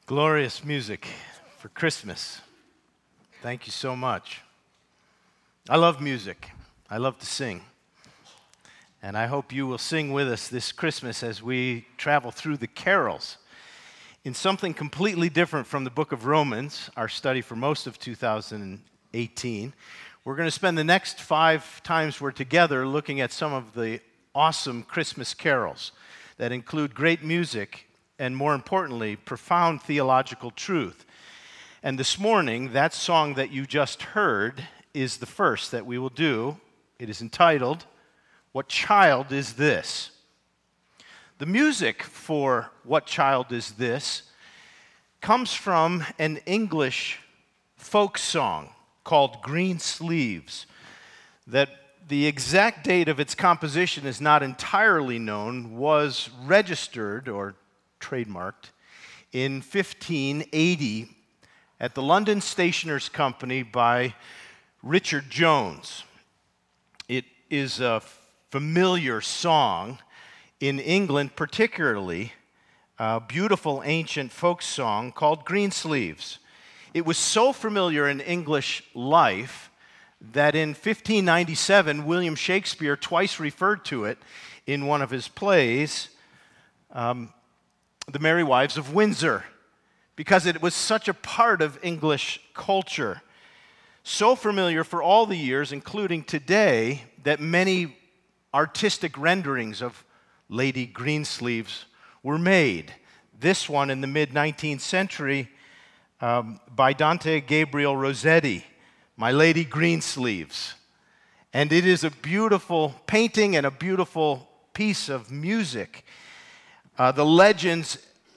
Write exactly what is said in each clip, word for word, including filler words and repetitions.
Glorious music for Christmas. Thank you so much. I love music. I love to sing. And I hope you will sing with us this Christmas as we travel through the carols in something completely different from the book of Romans, our study for most of two thousand eighteen. We're going to spend the next five times we're together looking at some of the awesome Christmas carols that include great music and, more importantly, profound theological truth. And this morning, that song that you just heard is the first that we will do. It is entitled, "What Child Is This?" The music for "What Child Is This" comes from an English folk song called Green Sleeves that the exact date of its composition is not entirely known, was registered or trademarked in fifteen eighty at the London Stationers Company by Richard Jones. It is a familiar song in England, particularly a beautiful ancient folk song called Green Sleeves. It was so familiar in English life that in fifteen ninety-seven, William Shakespeare twice referred to it in one of his plays, um, The Merry Wives of Windsor, because it was such a part of English culture. So familiar for all the years, including today, that many artistic renderings of Lady Greensleeves were made. This one in the mid-nineteenth century um, by Dante Gabriel Rossetti, My Lady Greensleeves. And it is a beautiful painting and a beautiful piece of music. Uh, the legends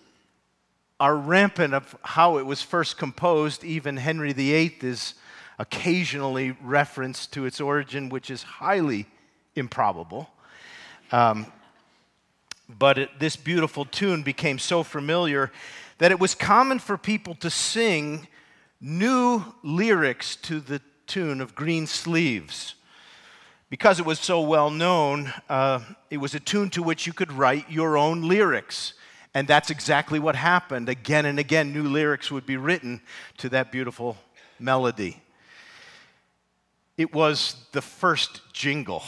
are rampant of how it was first composed. Even Henry the Eighth is occasionally referenced to its origin, which is highly improbable. Um, but it, this beautiful tune became so familiar that it was common for people to sing new lyrics to the tune of Green Sleeves. Because it was so well known, uh, it was a tune to which you could write your own lyrics. And that's exactly what happened. Again and again, new lyrics would be written to that beautiful melody. It was the first jingle.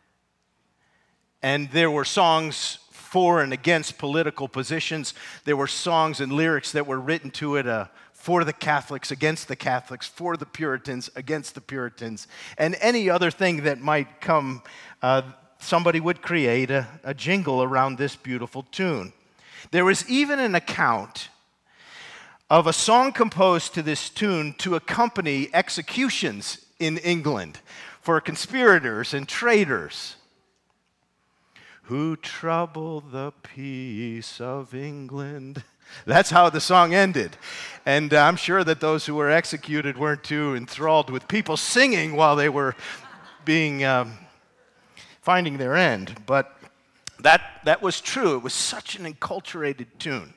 And there were songs for and against political positions. There were songs and lyrics that were written to it uh, for the Catholics, against the Catholics, for the Puritans, against the Puritans, and any other thing that might come. Uh, somebody would create a, a jingle around this beautiful tune. There was even an account of a song composed to this tune to accompany executions in England for conspirators and traitors who trouble the peace of England. That's how the song ended. And I'm sure that those who were executed weren't too enthralled with people singing while they were being um, finding their end. But that, that was true. It was such an enculturated tune.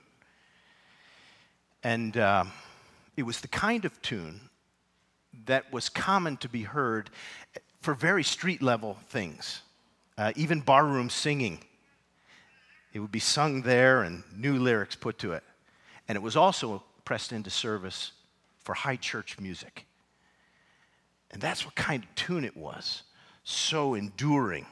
And um, it was the kind of tune that was common to be heard for very street-level things, uh, even barroom singing. It would be sung there and new lyrics put to it. And it was also pressed into service for high church music. And that's what kind of tune it was, so enduring.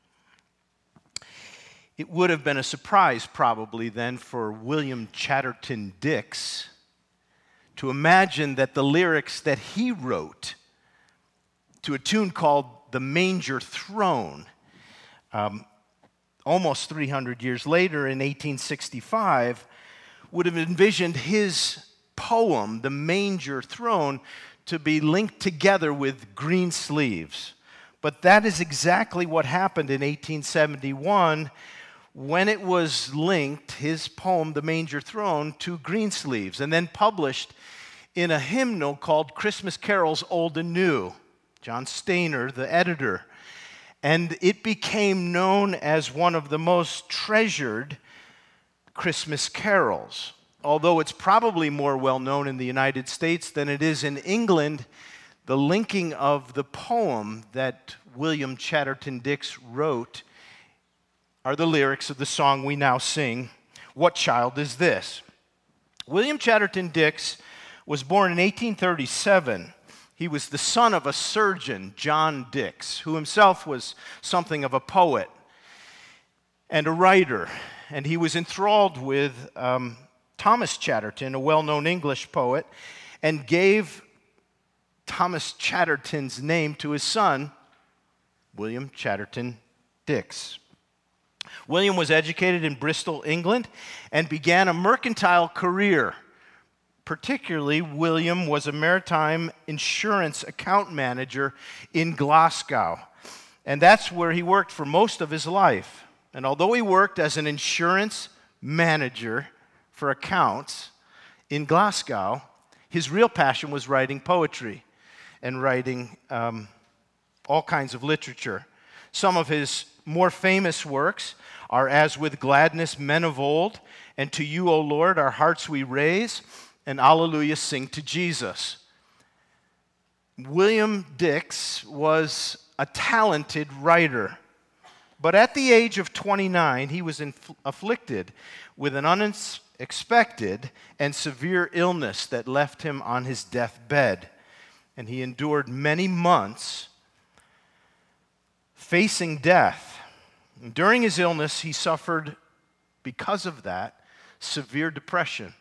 It would have been a surprise probably then for William Chatterton Dix to imagine that the lyrics that he wrote to a tune called The Manger Throne, um, almost three hundred years later in eighteen sixty-five, would have envisioned his poem, The Manger Throne, to be linked together with Green Sleeves. But that is exactly what happened in eighteen seventy-one when it was linked, his poem, The Manger Throne, to Green Sleeves, and then published in a hymnal called Christmas Carols Old and New. John Stainer, the editor. And it became known as one of the most treasured Christmas carols. Although it's probably more well known in the United States than it is in England, the linking of the poem that William Chatterton Dix wrote are the lyrics of the song we now sing, What Child Is This? William Chatterton Dix was born in eighteen thirty-seven. He was the son of a surgeon, John Dix, who himself was something of a poet and a writer. And he was enthralled with um, Thomas Chatterton, a well-known English poet, and gave Thomas Chatterton's name to his son, William Chatterton Dix. William was educated in Bristol, England, and began a mercantile career. Particularly, William was a maritime insurance account manager in Glasgow, and that's where he worked for most of his life. And although he worked as an insurance manager for accounts in Glasgow, his real passion was writing poetry and writing um, all kinds of literature. Some of his more famous works are As With Gladness Men of Old, and To You, O Lord, Our Hearts We Raise, and Alleluia, Sing to Jesus. William Dix was a talented writer, but at the age of twenty-nine, he was inf- afflicted with an unexpected and severe illness that left him on his deathbed, and he endured many months facing death. And during his illness, he suffered, because of that, severe depression.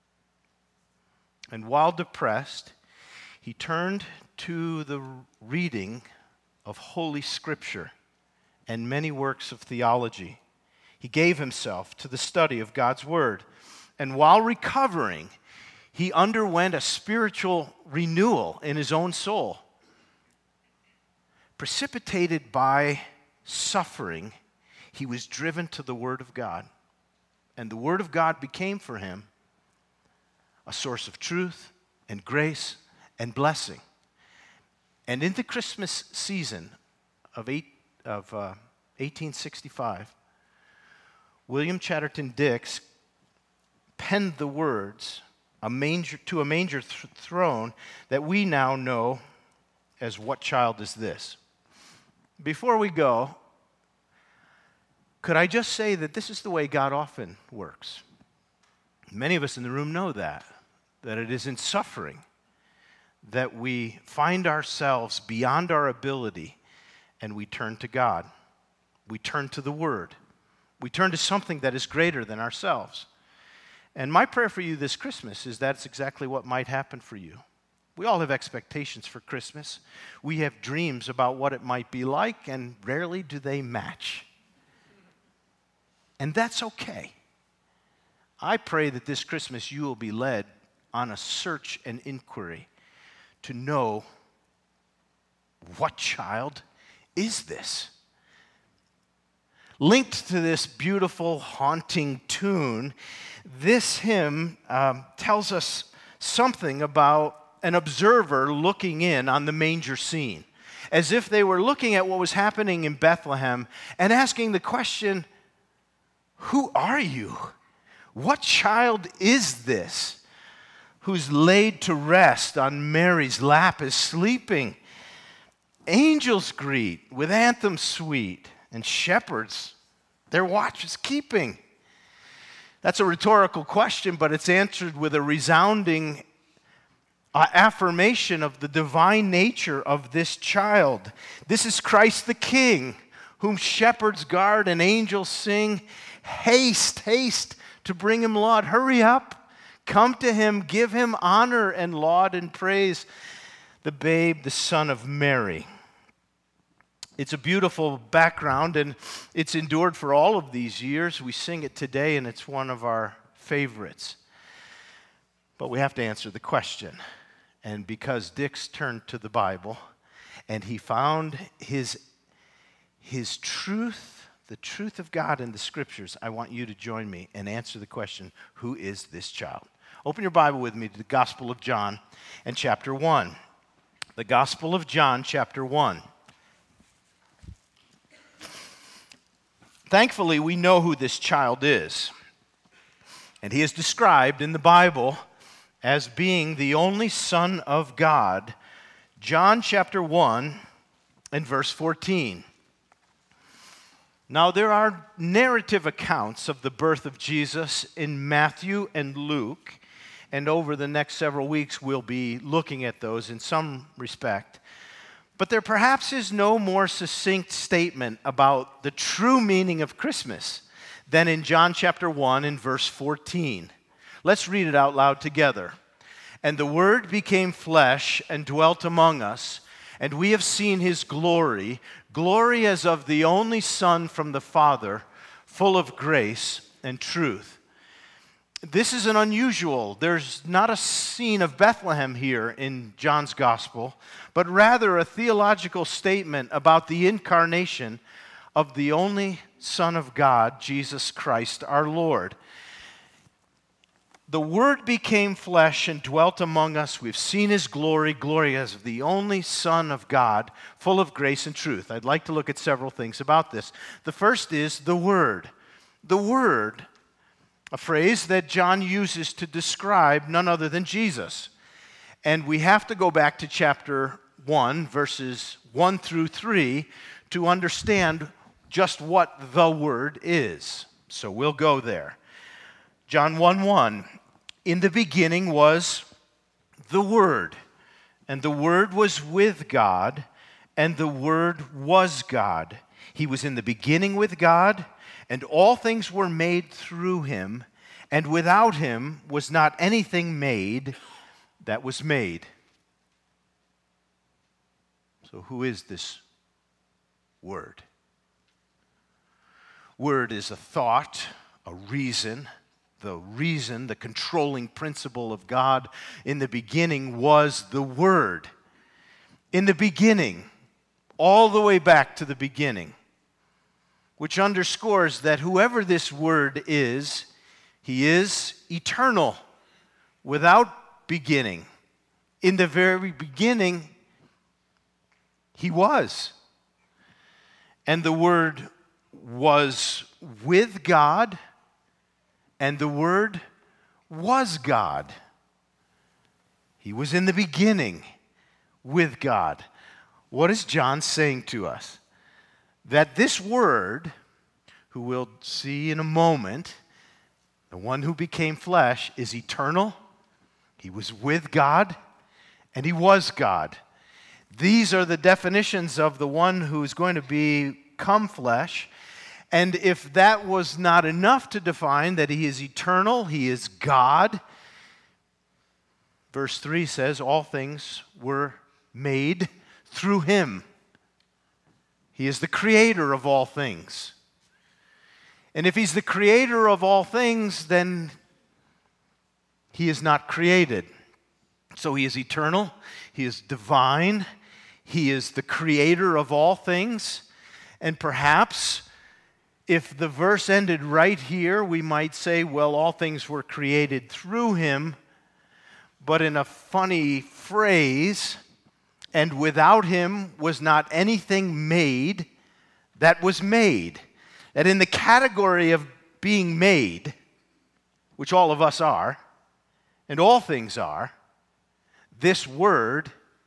And while depressed, he turned to the reading of Holy Scripture and many works of theology. He gave himself to the study of God's Word. And while recovering, he underwent a spiritual renewal in his own soul. Precipitated by suffering, he was driven to the Word of God. And the Word of God became for him a source of truth and grace and blessing. And in the Christmas season of, eight, of uh, eighteen sixty-five, William Chatterton Dix penned the words a manger, to a manger th- throne that we now know as What Child Is This? Before we go, could I just say that this is the way God often works? Many of us in the room know that, that it is in suffering that we find ourselves beyond our ability and we turn to God. We turn to the Word. We turn to something that is greater than ourselves. And my prayer for you this Christmas is that's exactly what might happen for you. We all have expectations for Christmas. We have dreams about what it might be like, and rarely do they match. And that's okay. I pray that this Christmas you will be led on a search and inquiry to know, what child is this? Linked to this beautiful, haunting tune, this hymn um, tells us something about an observer looking in on the manger scene, as if they were looking at what was happening in Bethlehem and asking the question, who are you? What child is this who's laid to rest on Mary's lap is sleeping? Angels greet with anthems sweet, and shepherds their watch is keeping. That's a rhetorical question, but it's answered with a resounding uh, affirmation of the divine nature of this child. This is Christ the King, whom shepherds guard and angels sing. Haste, haste to bring him laud. Hurry up, come to him, give him honor and laud and praise. The babe, the son of Mary. It's a beautiful background, and it's endured for all of these years. We sing it today, and it's one of our favorites. But we have to answer the question. And because Dix turned to the Bible, and he found his, his truth, the truth of God in the Scriptures, I want you to join me and answer the question, who is this child? Open your Bible with me to the Gospel of John and chapter one. The Gospel of John, chapter one. Thankfully, we know who this child is. And he is described in the Bible as being the only Son of God. John chapter one and verse fourteen. Now, there are narrative accounts of the birth of Jesus in Matthew and Luke, and over the next several weeks we'll be looking at those in some respect. But there perhaps is no more succinct statement about the true meaning of Christmas than in John chapter one and verse fourteen. Let's read it out loud together. "And the Word became flesh and dwelt among us, and we have seen his glory, glory as of the only Son from the Father, full of grace and truth." This is an unusual, there's not a scene of Bethlehem here in John's gospel, but rather a theological statement about the incarnation of the only Son of God, Jesus Christ our Lord. The Word became flesh and dwelt among us. We've seen his glory, glory as of the only Son of God, full of grace and truth. I'd like to look at several things about this. The first is the Word. The Word, a phrase that John uses to describe none other than Jesus. And we have to go back to chapter one, verses one through three, to understand just what the Word is. So we'll go there. John one one, "In the beginning was the Word, and the Word was with God, and the Word was God. He was in the beginning with God, and all things were made through him, and without him was not anything made that was made." So who is this Word? Word is a thought, a reason. The reason, the controlling principle of God in the beginning was the Word. In the beginning, all the way back to the beginning, which underscores that whoever this Word is, he is eternal, without beginning. In the very beginning, he was. And the Word was with God, and the Word was God. He was in the beginning with God. What is John saying to us? That this Word, who we'll see in a moment, the one who became flesh, is eternal. He was with God, and he was God. These are the definitions of the one who is going to become flesh. And if that was not enough to define that he is eternal, he is God, verse three says, all things were made through him. He is the creator of all things. And if he's the creator of all things, then he is not created. So he is eternal, he is divine, he is the creator of all things. And perhaps if the verse ended right here, we might say, well, all things were created through him, but in a funny phrase, and without him was not anything made that was made. That in the category of being made, which all of us are, and all things are, this Word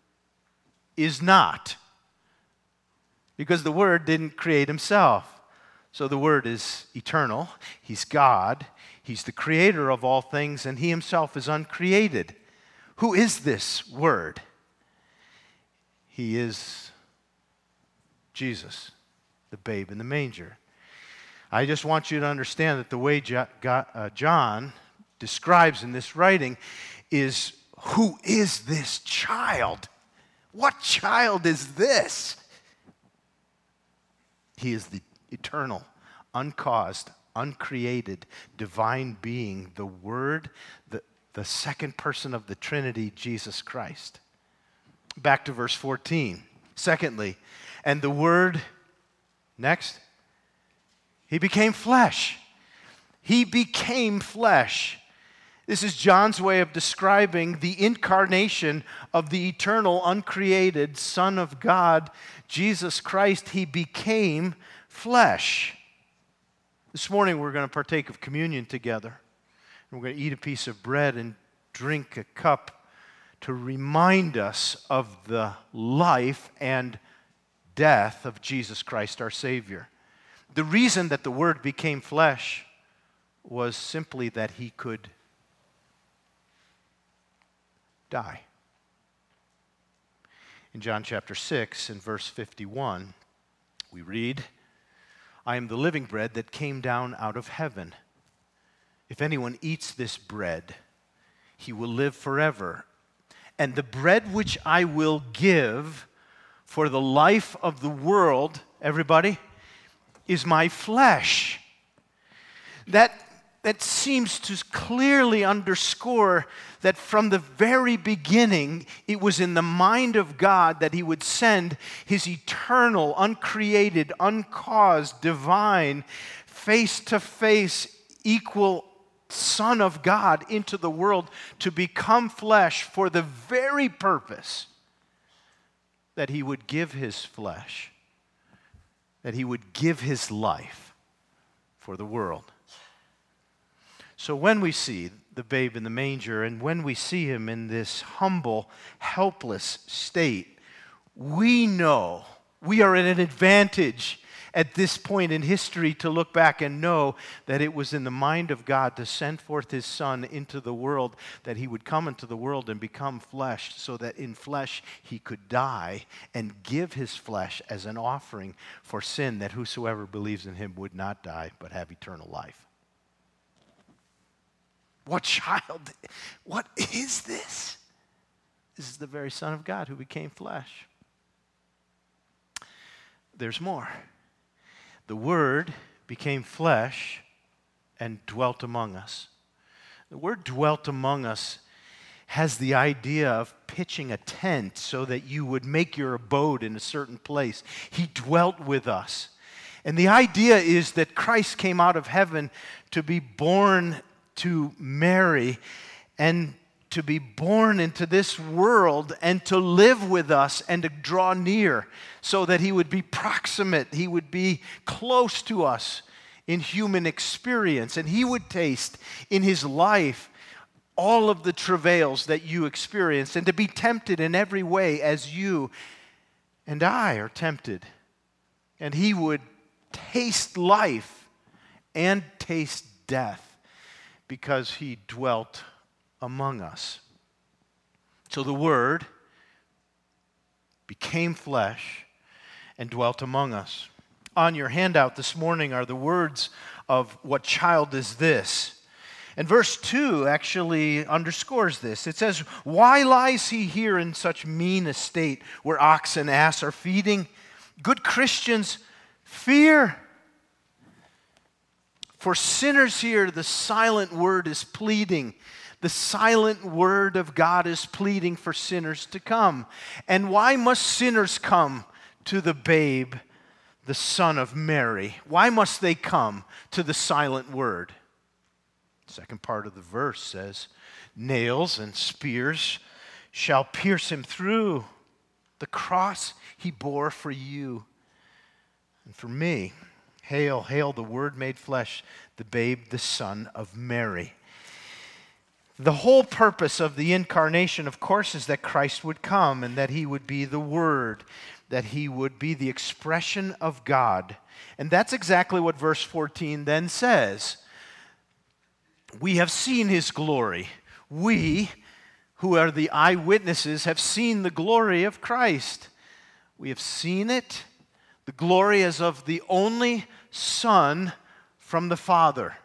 is not. Because the Word didn't create himself. So the Word is eternal, he's God, he's the creator of all things, and he himself is uncreated. Who is this Word? He is Jesus, the babe in the manger. I just want you to understand that the way John describes in this writing is, who is this child? What child is this? He is the eternal, uncaused, uncreated, divine being, the Word, the, the second person of the Trinity, Jesus Christ. Back to verse fourteen. Secondly, and the Word, next, he became flesh. He became flesh. This is John's way of describing the incarnation of the eternal, uncreated Son of God, Jesus Christ. He became flesh. This morning we're going to partake of communion together. We're going to eat a piece of bread and drink a cup to remind us of the life and death of Jesus Christ, our Savior. The reason that the Word became flesh was simply that he could die. In John chapter six, in verse fifty-one, we read, I am the living bread that came down out of heaven. If anyone eats this bread, he will live forever. And the bread which I will give for the life of the world, everybody, is my flesh. That, that seems to clearly underscore that from the very beginning, it was in the mind of God that He would send His eternal, uncreated, uncaused, divine, face-to-face, equal Son of God into the world to become flesh for the very purpose that He would give His flesh, that He would give His life for the world. So when we see the babe in the manger and when we see Him in this humble, helpless state, we know we are at an advantage at this point in history to look back and know that it was in the mind of God to send forth His Son into the world, that He would come into the world and become flesh, so that in flesh He could die and give His flesh as an offering for sin, that whosoever believes in Him would not die but have eternal life. What child, what is this? This is the very Son of God who became flesh. There's more. The Word became flesh and dwelt among us. The word dwelt among us has the idea of pitching a tent so that you would make your abode in a certain place. He dwelt with us. And the idea is that Christ came out of heaven to be born to Mary and to be born into this world and to live with us and to draw near so that He would be proximate, He would be close to us in human experience, and He would taste in His life all of the travails that you experience and to be tempted in every way as you and I are tempted. And He would taste life and taste death because He dwelt among us. So the Word became flesh and dwelt among us. On your handout this morning are the words of what child is this? And verse two actually underscores this. It says, why lies He here in such mean estate where ox and ass are feeding? Good Christians, fear. For sinners here, the silent word is pleading. The silent word of God is pleading for sinners to come. And why must sinners come to the babe, the Son of Mary? Why must they come to the silent word? The second part of the verse says, nails and spears shall pierce Him through. The cross He bore for you and for me. Hail, hail, the Word made flesh, the babe, the Son of Mary. The whole purpose of the incarnation, of course, is that Christ would come and that He would be the Word, that He would be the expression of God. And that's exactly what verse fourteen then says. We have seen His glory. We, who are the eyewitnesses, have seen the glory of Christ. We have seen it, the glory as of the only Son from the Father.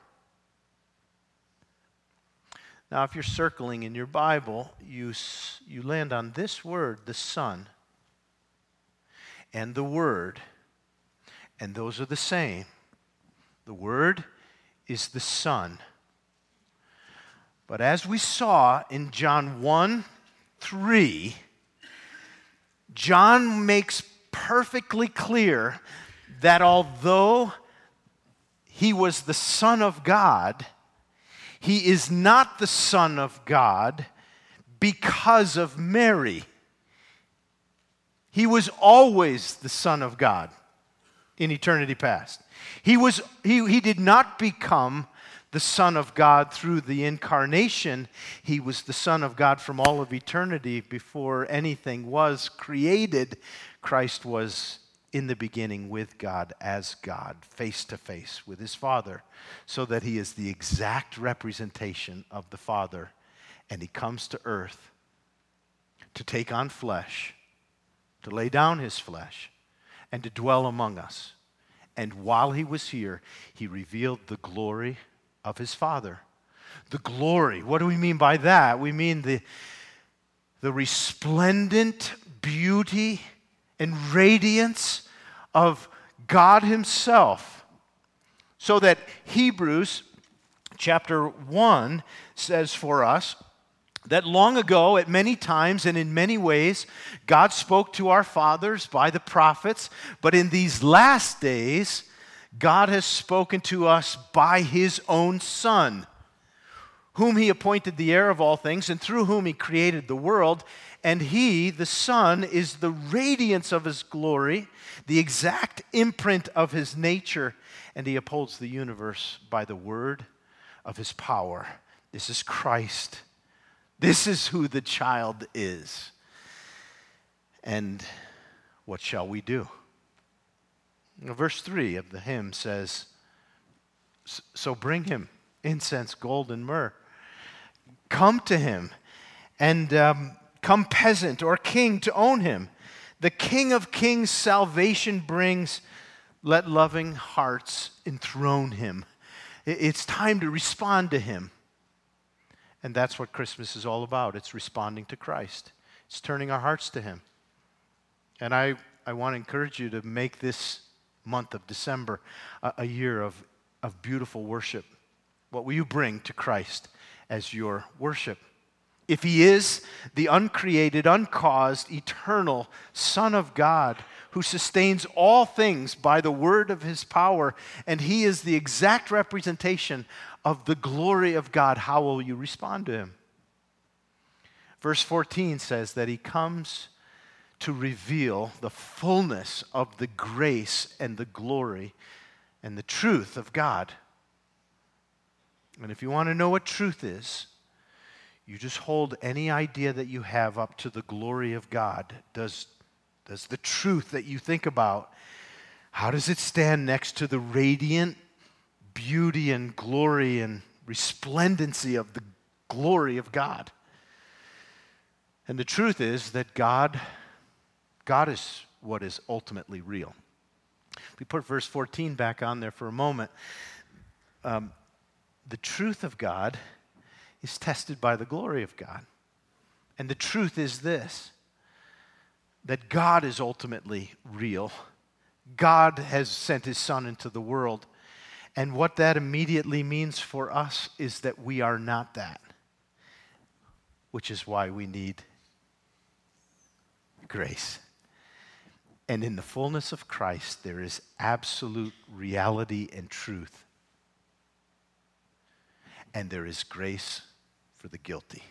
Now, if you're circling in your Bible, you, you land on this word, the Son, and the Word, and those are the same. The Word is the Son. But as we saw in John one three, John makes perfectly clear that although He was the Son of God, He is not the Son of God because of Mary. He was always the Son of God in eternity past. He was he, he did not become the Son of God through the incarnation. He was the Son of God from all of eternity before anything was created. Christ was in the beginning with God as God, face to face with His Father, so that He is the exact representation of the Father. And He comes to earth to take on flesh, to lay down his flesh, and to dwell among us. And while he was here, he revealed the glory of his Father. The glory, what do we mean by that? We mean the, the resplendent beauty and radiance of God himself. So that Hebrews chapter one says for us that long ago, at many times and in many ways, God spoke to our fathers by the prophets, but in these last days, God has spoken to us by his own Son, whom he appointed the heir of all things, and through whom he created the world. And he, the Son, is the radiance of his glory, the exact imprint of his nature, and he upholds the universe by the word of his power. This is Christ. This is who the child is. And what shall we do? Now, verse three of the hymn says, so bring him incense, gold, and myrrh. Come to him, and um, come peasant or king to own him. The King of kings salvation brings. Let loving hearts enthrone him. It's time to respond to him. And that's what Christmas is all about. It's responding to Christ. It's turning our hearts to him. And I, I want to encourage you to make this month of December a, a year of, of beautiful worship. What will you bring to Christ as your worship? If he is the uncreated, uncaused, eternal Son of God who sustains all things by the word of his power, and he is the exact representation of the glory of God, how will you respond to him? Verse fourteen says that he comes to reveal the fullness of the grace and the glory and the truth of God. And if you want to know what truth is, you just hold any idea that you have up to the glory of God. Does, does the truth that you think about, how does it stand next to the radiant beauty and glory and resplendency of the glory of God? And the truth is that God, God is what is ultimately real. We put verse fourteen back on there for a moment. Um, the truth of God is tested by the glory of God. And the truth is this, that God is ultimately real. God has sent his Son into the world. And what that immediately means for us is that we are not that, which is why we need grace. And in the fullness of Christ, there is absolute reality and truth. And there is grace for the guilty.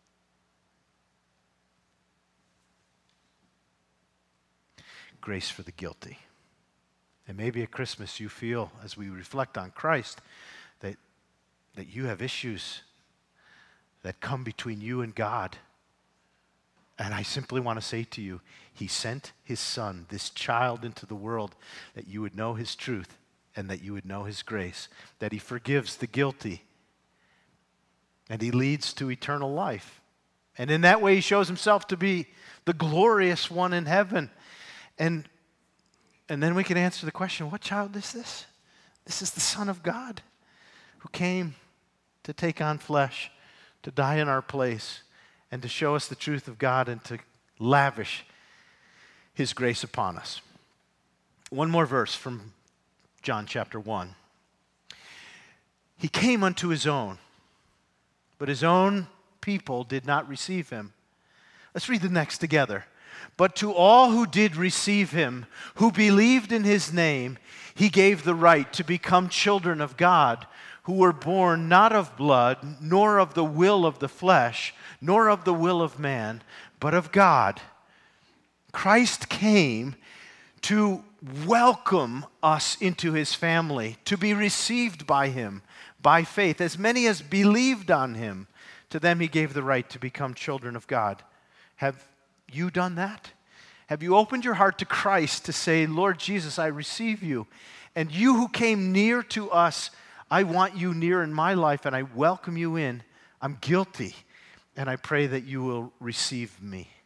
Grace for the guilty. And maybe at Christmas you feel, as we reflect on Christ, that, that you have issues that come between you and God. And I simply want to say to you, he sent his Son, this child, into the world that you would know his truth and that you would know his grace, that he forgives the guilty, and he leads to eternal life. And in that way, he shows himself to be the glorious one in heaven. And, and then we can answer the question, what child is this? This is the Son of God who came to take on flesh, to die in our place, and to show us the truth of God and to lavish his grace upon us. One more verse from John chapter one. He came unto his own, but his own people did not receive him. Let's read the next together. But to all who did receive him, who believed in his name, he gave the right to become children of God, who were born not of blood, nor of the will of the flesh, nor of the will of man, but of God. Christ came to welcome us into his family, to be received by him by faith. As many as believed on him, to them he gave the right to become children of God. Have you done that? Have you opened your heart to Christ to say, Lord Jesus, I receive you. And you who came near to us, I want you near in my life and I welcome you in. I'm guilty and I pray that you will receive me.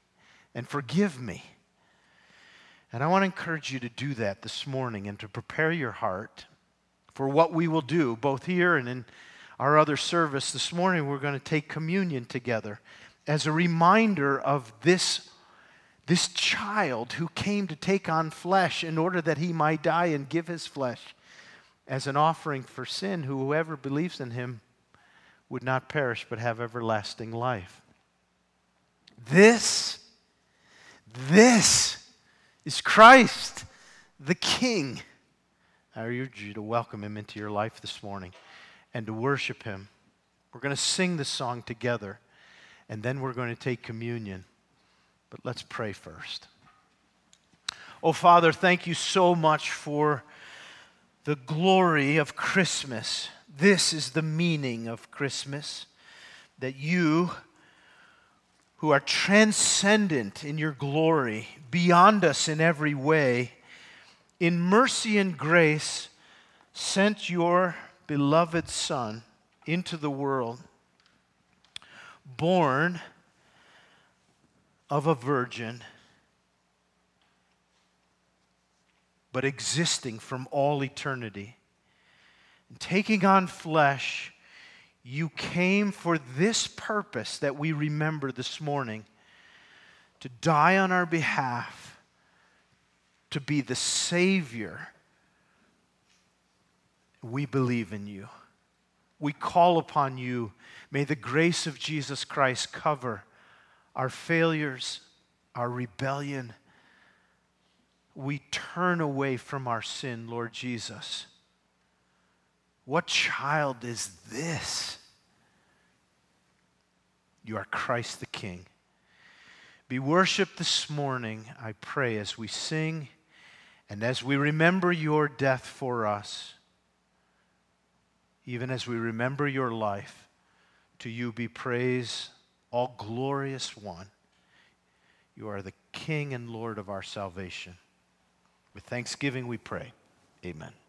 and forgive me. And I want to encourage you to do that this morning and to prepare your heart for what we will do, both here and in our other service. This morning we're going to take communion together as a reminder of this, this child who came to take on flesh in order that he might die and give his flesh as an offering for sin, who whoever believes in him would not perish but have everlasting life. This, this is Christ, the King. I urge you to welcome him into your life this morning and to worship him. We're going to sing this song together, and then we're going to take communion. But let's pray first. Oh, Father, thank you so much for the glory of Christmas. This is the meaning of Christmas, that you, who are transcendent in your glory, beyond us in every way, in mercy and grace, sent your beloved Son into the world, born of a virgin, but existing from all eternity. And taking on flesh, you came for this purpose that we remember this morning, to die on our behalf, to be the Savior. We believe in you. We call upon you. May the grace of Jesus Christ cover our failures, our rebellion. We turn away from our sin, Lord Jesus. What child is this? You are Christ the King. Be worshiped this morning, I pray, as we sing and as we remember your death for us, even as we remember your life. To you be praise, all glorious one. You are the King and Lord of our salvation. With thanksgiving we pray. Amen.